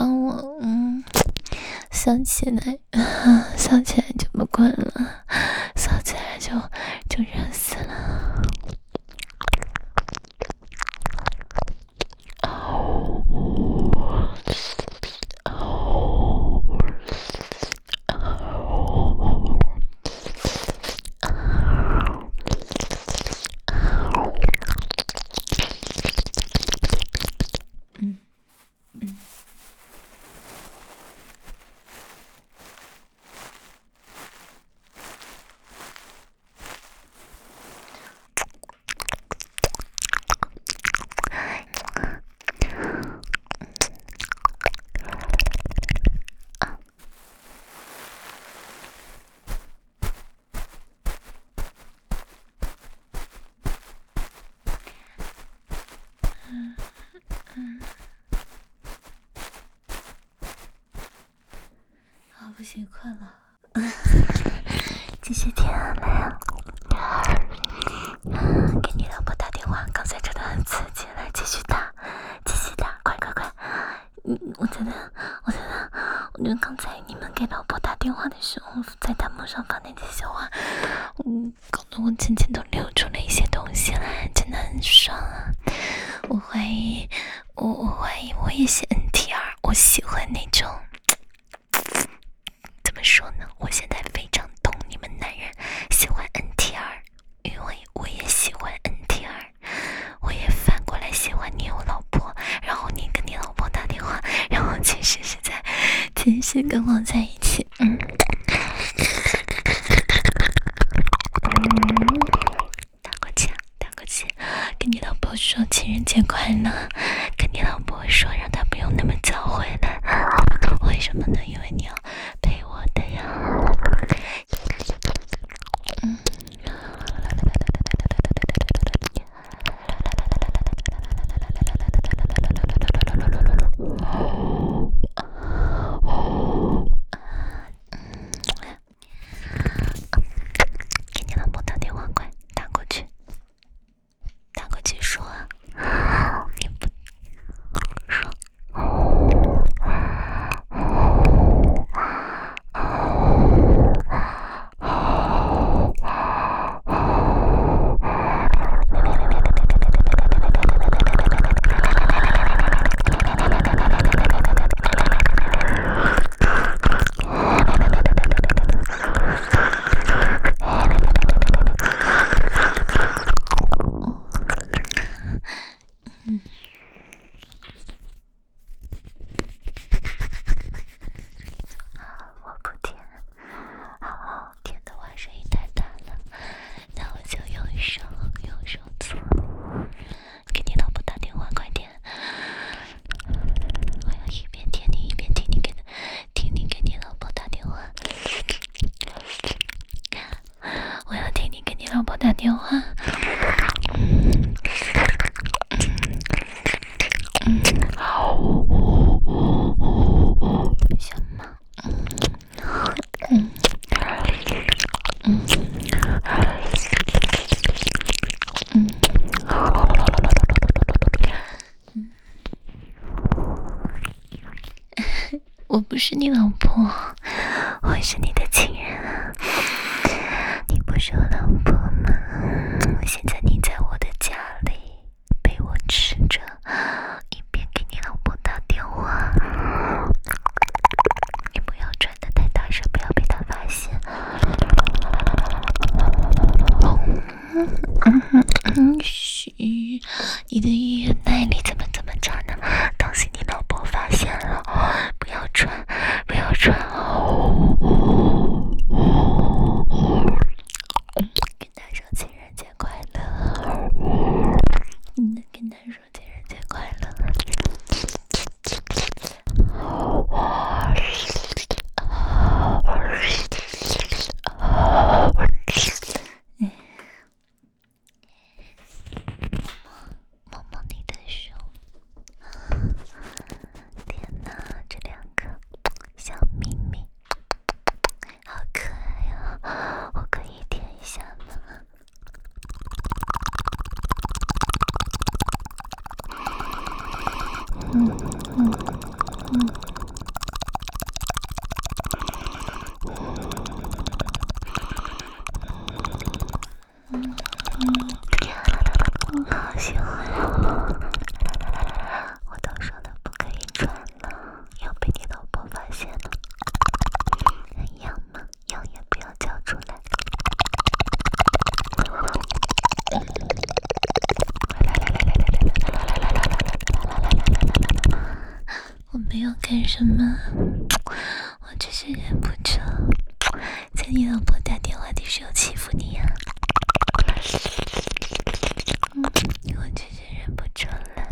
帮我，想起来就不管了，想起来就热死了。好不习惯了，继续听来啊！给你老婆打电话，刚才真的很刺激，来继续打，快！我觉得刚才你们给老婆打电话的时候，在弹幕上发那些话，搞得我渐渐都流出了一些东西来，真的很爽啊！我怀疑我也是 NTR， 我喜欢那种。怎么说呢？我现在非常懂你们男人喜欢 NTR， 因为我也喜欢 NTR， 我也反过来喜欢你有老婆，然后你跟你老婆打电话，然后其实是跟我在一起，打过去，跟你老婆说情人节快乐，跟你老婆说让她不用那么早回来，为什么呢？因为你要陪我的呀。给你老婆打电话，快打过去说啊，你不说。我不舔，舔的话声音太大了，那我就用手搓。给你老婆打电话，快点！我要一边舔你一边听你给你老婆打电话。我要听你给你老婆打电话。什么？我不是你老婆，我是你的情人。你不是我老婆吗？现在你在我的家里被我吃着，一边给你老婆打电话。你不要转得太大声，不要被他发现。嘘，你的语言耐力怎么这么差呢？当心你老婆发现了，不要转。跟他什么？我只是忍不住，在你老婆打电话的时候欺负你呀、我只是忍不住了。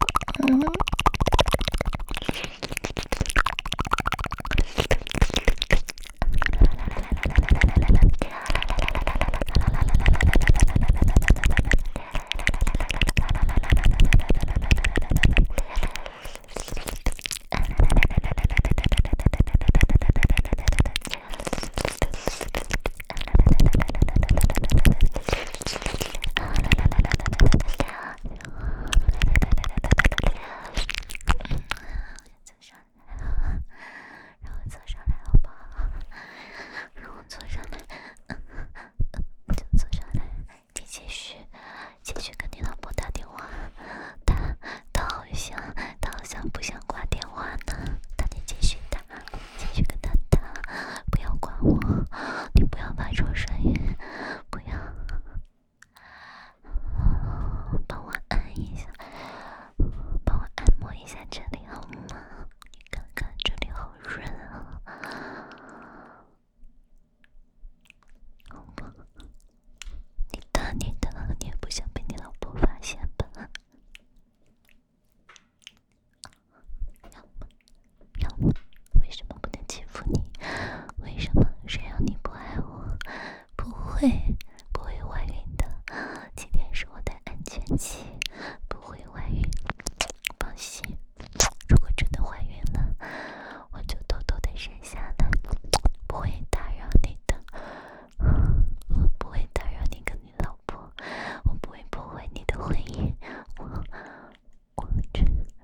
不会怀孕的，今天是我的安全期，不会怀孕，放心。如果真的怀孕了，我就偷偷的生下来，不会打扰你的。我不会打扰你跟你老婆，我不会破坏你的婚姻。我只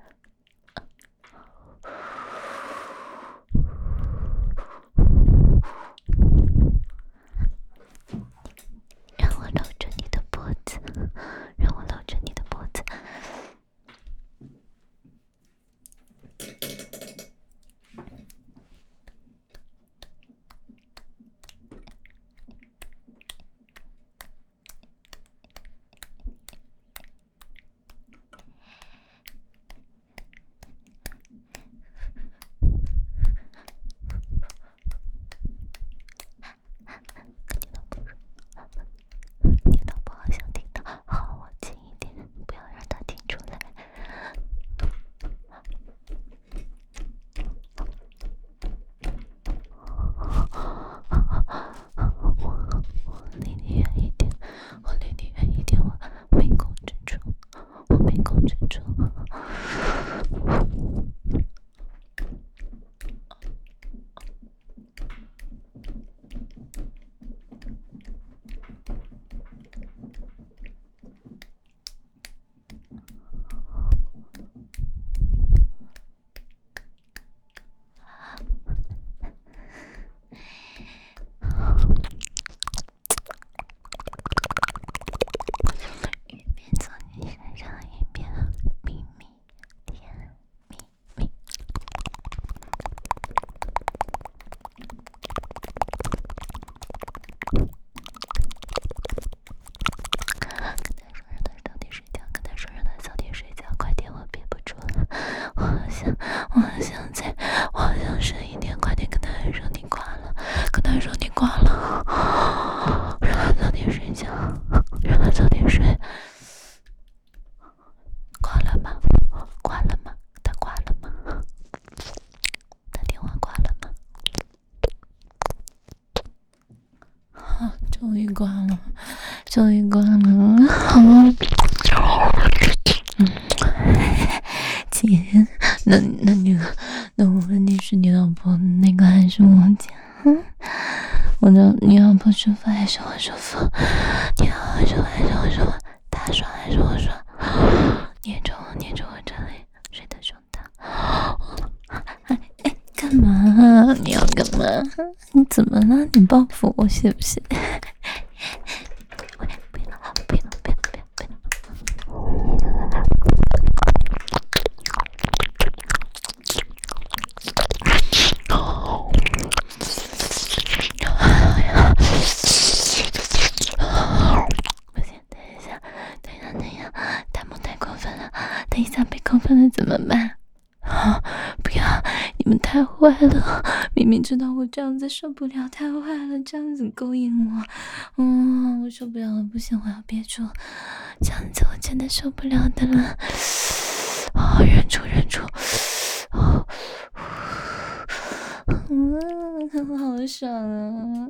让我搂着你的脖子，让我搂着你的脖子。你老婆好像听到，好，我近一点，不要让她听出来。我离你远一点，我离你远一点，我没控制住，我没控制住。一边从你身上一边咪咪甜咪咪。跟他说让他早点睡觉，跟他说让他早点睡觉，快点，我憋不住了，我好想深一点，快点跟他说你挂了，跟他说你挂了，让他早点睡觉，让他早点睡。挂了吗？挂了吗？他挂了吗？他电话挂了吗？啊，终于挂了，终于挂了。姐，那我问你是你老婆那个还是我姐？我的你老婆舒服还是我舒服？你老婆舒服还是我舒服？他爽还是我爽？捏着我这里，睡得胸膛。哎，干嘛？你要干嘛？你怎么了？你报复我是不是？不要！不行，等一下，弹幕太过分了，等一下被扣分了怎么办？不要，你坏了，明明知道我这样子受不了，太坏了，这样子勾引我，我受不了了，不行，我要憋住，这样子我真的受不了的了，忍住，好爽啊！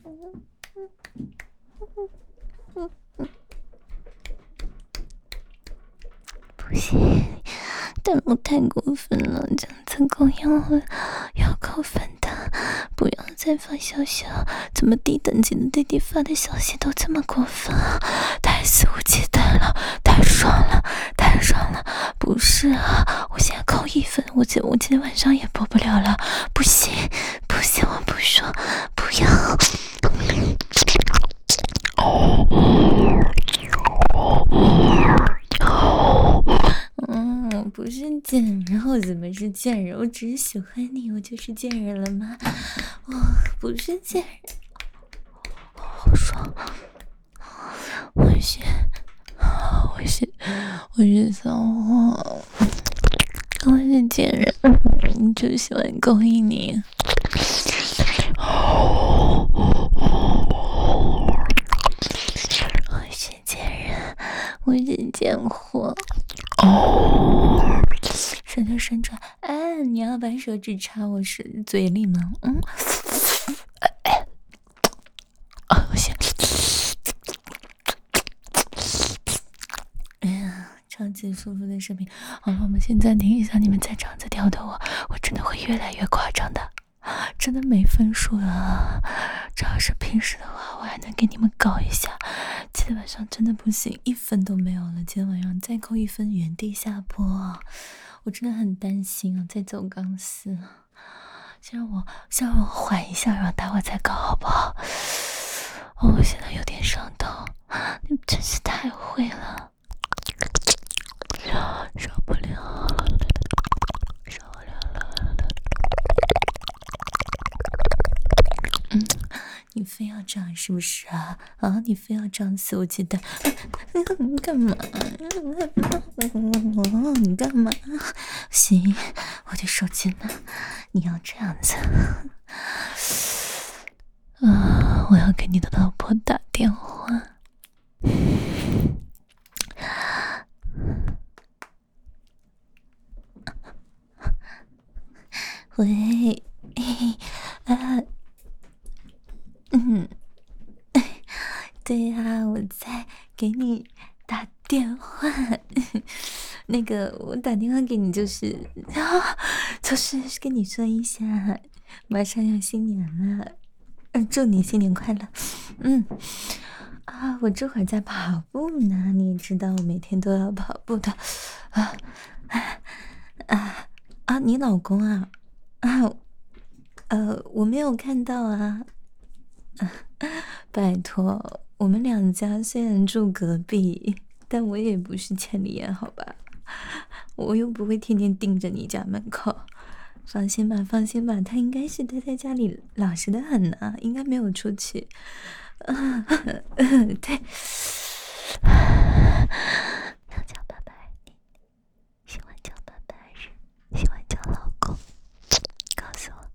不行，但我太过分了，这样子勾引我要扣分的，不要再发消息了。怎么低等级的弟弟发的消息都这么过分啊？太肆无忌惮了，太爽了！不是啊，我现在扣1分，我今天晚上也播不了了，不行，我不说，不要。我不是贱人，我怎么是贱人？我只是喜欢你，我就是贱人了吗？我不是贱人，好爽！我是骚货，我是贱人，你就喜欢勾引你。我是贱人，我是贱货。舌头伸出来，你要把手指插我嘴里吗？我先。超级舒服的视频。好了，我们先暂停一下，你们再这样子吊的我真的会越来越夸张的，真的没分数了。这要是平时的话，我还能给你们搞一下。今天晚上真的不行，1分都没有了。今天晚上再扣1分，原地下播。我真的很担心啊，在走钢丝。先让我缓一下，然后待会再搞好不好？我现在有点上头，你们真是太会了。受不了了，你非要这样是不是啊？你非要这样肆无忌惮？你干嘛？你干嘛？行，我的手机呢？你要这样子？我要给你的老婆打电话。喂，对呀，我在给你打电话。那个，我打电话给你就是跟你说一下，马上要新年了，祝你新年快乐。我这会儿在跑步呢，你也知道我每天都要跑步的。你老公啊？我没有看到啊。拜托，我们两家虽然住隔壁，但我也不是千里眼，好吧？我又不会天天盯着你家门口。放心吧，他应该是待在家里，老实的很呢，应该没有出去。对。要叫爸爸，你喜欢叫爸爸还是喜欢叫老公？告诉我。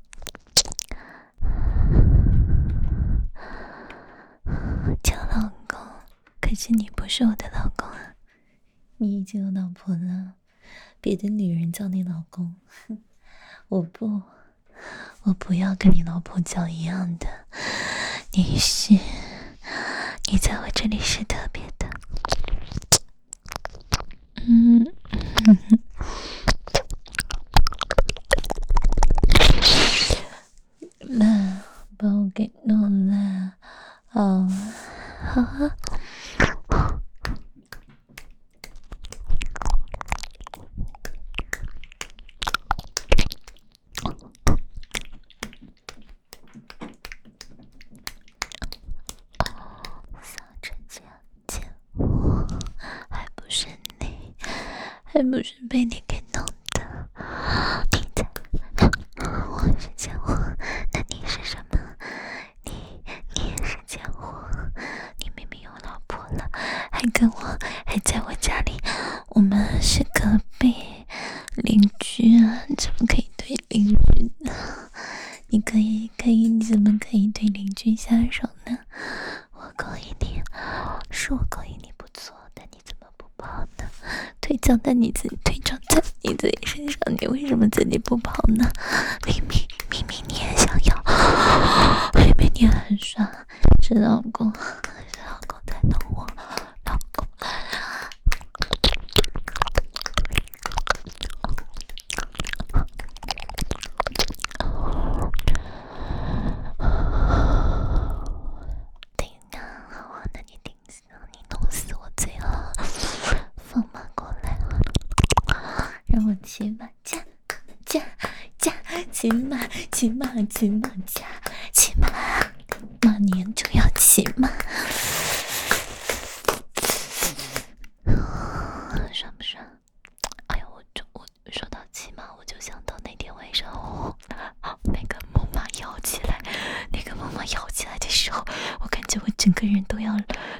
叫老公，可是你不是我的老公啊，你已经有老婆了，别的女人叫你老公，我不要跟你老婆叫一样的，你在我这里是特别的。把我给弄了。好啊。小指甲剪我，还不是被你给弄的。我是贱货，那你是什么？你也是贱货，你明明有老婆了，还在我家里，我们是隔壁邻居啊，怎么可以对邻居呢？ 你怎么可以对邻居下手呢？我勾引你，是我勾引你不错，但你怎么不跑呢？腿长在你自己身上，你为什么自己不跑呢？明明你也想要，明明你很爽，是老公才懂我，老公。那你顶死，你弄死我最好，放马过来，让我骑马驾，骑马，马年就要骑马，爽不爽？哎呦，我说到骑马，我就想到那天晚上那个木马摇起来的时候，我感觉我整个人都要